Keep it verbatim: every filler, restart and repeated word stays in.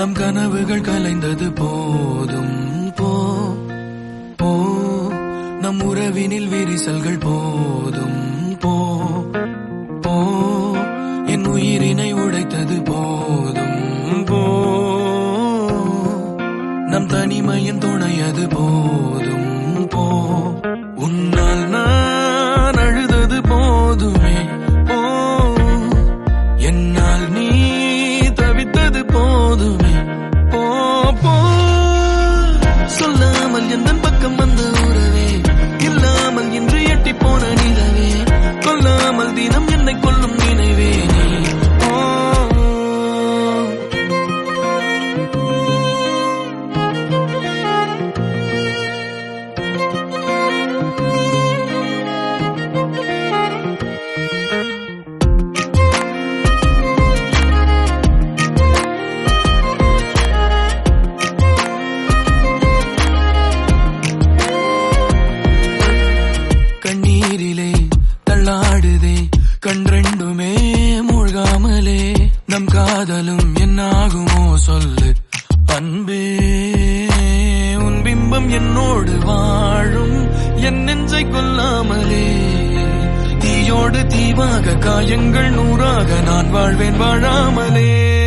நம் கனவுகள் கலைந்தது போதும் போ போ நம் உறவினில் விரிசல்கள் போதும் போ போ என் உயிரினை உடைத்தது போதும் போ நம் தனிமையின் துணையது போதும் போ உன்னால் நான் அழுதது போதுமே போ என்னால் நீ தவித்தது போதுமே போ போ சொல்லாமல் எந்த பக்கம் வந்த உறவே இல்லாமல் இன்று எட்டி போன நிலவே கொல்லாமல் தினம் என்னை கொல்லும் நினைவே நீ போ கண்ணீரிலே தள்ளாடுதே கண்ரெண்டுமே மூழ்காமலே நம் காதலும் என்னாகுமோ சொல்லு அன்பே உன் பிம்பம் என்னோடு வாழும் என் நெஞ்சை கொல்லாமலே தீயோடு தீவாக காயங்கள் நூறாக நான் வாழ்வேன் வாழாமலே